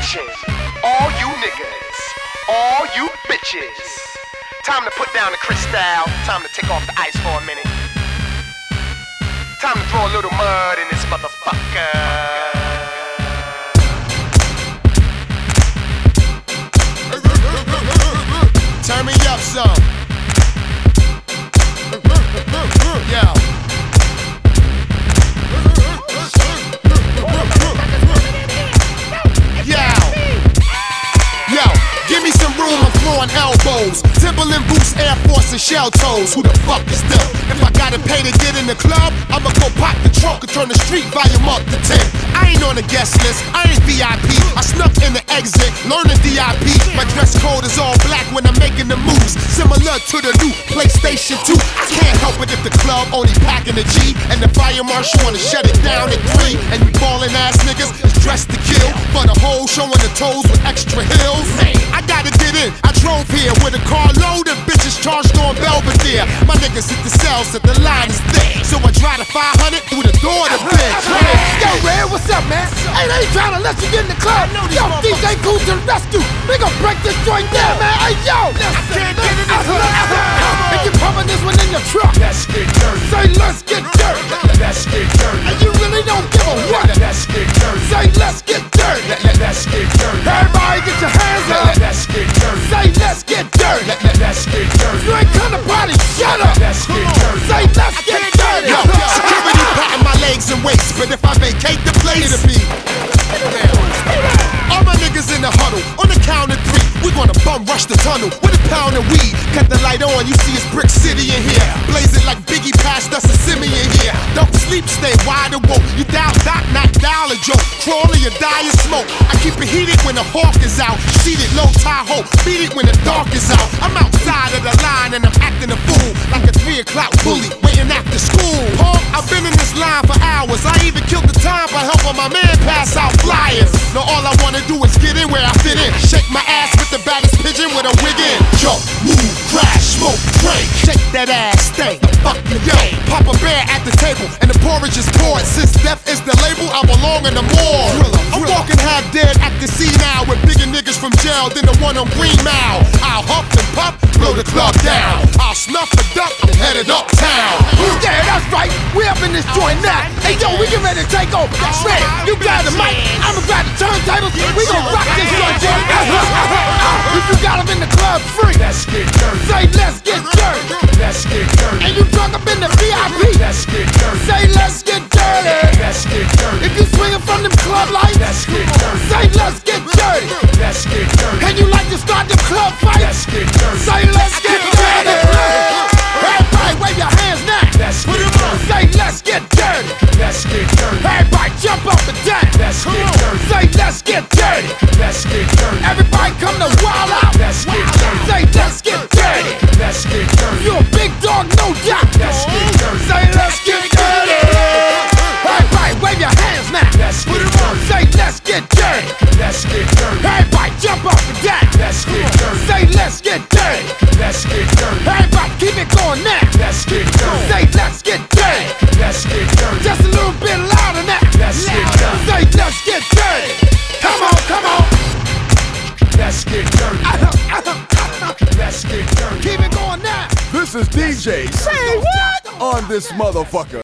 Attention, all you niggas, all you bitches. Time to put down the crystal, time to take off the ice for a minute. Time to throw a little mud in this motherfucker. Turn me up some. Yo. Yo, give me some room, I'm throwing elbows. Timberland boots, Air Force and shell toes. Who the fuck is them? If I gotta pay to get in the club, I'ma go pop the trunk and turn the street volume up to 10. I ain't on the guest list, I ain't VIP. I snuck in the exit, learning DIP. My dress code is all black when I'm making the moves, similar to the new PlayStation 2. I can't help it if the club only packing a G and the fire marshal wanna shut it down at 3. And you ballin' ass niggas is dressed to kill, for the whole showing the toes with extra heels. I gotta get in, I drove here with a car load of bitches charged on Belvedere. My niggas hit the cells that the line is thick, so I drive the 500 through the door to bitch. Yo, Red, what's up, man? Hey, they ain't trying to let you get in the club. Yo, DJ Cool to the rescue. We gon' break this joint down, man. Hey, yo. And you pumping this one in your truck. Let's get dirty. Say, let's get dirty. Let's get dirty. And you really don't give a what. Let's get dirty. Say, let's get dirty. Let's get dirty. Everybody get your hands up. Let's get dirty. Say, let's get dirty. Let's get dirty. You ain't come to party, shut up. Let's get dirty. Say, let's get dirty. Yo, security patting my legs and waist, but if I vacate the place, it'll be all my niggas in the huddle. On the count of 3, we gonna bum rush the tunnel with a pound of weed. Cut the light on, you see it's Brick City in here. Blazing like Biggie passed us a Simeon here. Don't sleep, stay wide awoke. You dial dot, not dial a joke. Crawl or you die in smoke. I keep it heated when the hawk is out. Seated low Tahoe, beat it when the dark is out. I'm outside of the line and I'm acting a fool, like a 3 o'clock bully waiting after school. I've been in this line for hours. I even killed the time by helping my man pass out flyers. Now all I wanna do is get in where I fit in. Shake my ass with the baddest pigeon with a wig in. Jump, move, crash, smoke, drink. Shake that ass, stay the fuck you yo. Papa Bear at the table and the porridge is poured. Since death is the label, I belong in the morgue. I'm walking half dead at the sea now, with bigger niggas from jail than the one on Green Mile. I'll huff and puff, blow the club down. I'll snuff a duck, I'm headed uptown. Yeah, that's right. We up in this joint now. Hey, yo, we get ready to take over. Shred, you grab the mic, I'ma grab the turntables. We gon' rock this joint, Jim. If you got them in the club free, Let's get dirty. say let's get dirty. Let's get dirty. And you drunk up in the VIP, Let's get dirty. say let's get dirty. Let's get dirty. If you swinging from them club lights, Let's get dirty. say let's get dirty. Let's get dirty. And you like to start them club fights, Let's get dirty. say let's get dirty. Everybody wave your hands now. Let's get dirty. Say let's get dirty. Let's get dirty. Everybody jump up and down. Let's get dirty. Say let's get dirty. Let's get dirty. Everybody come to wild out. Let's get dirty. Say let's get dirty. Let's get dirty. You a big dog, no doubt. Let's get dirty. Say let's get dirty. Everybody wave your hands now. Let's get dirty. Say let's get dirty. Let's get dirty. Everybody jump up and down. Let's get dirty. Say let's get dirty. Let's get dirty. Everybody keep it going now. Let's get dirty. Say let's get dirty. Let's get dirty. Just a little bit louder now. Let's get dirty. Say let's get dirty. Come on, come on. Let's get dirty. Let's get dirty. Keep it going now. This is DJ Say what? on this motherfucker.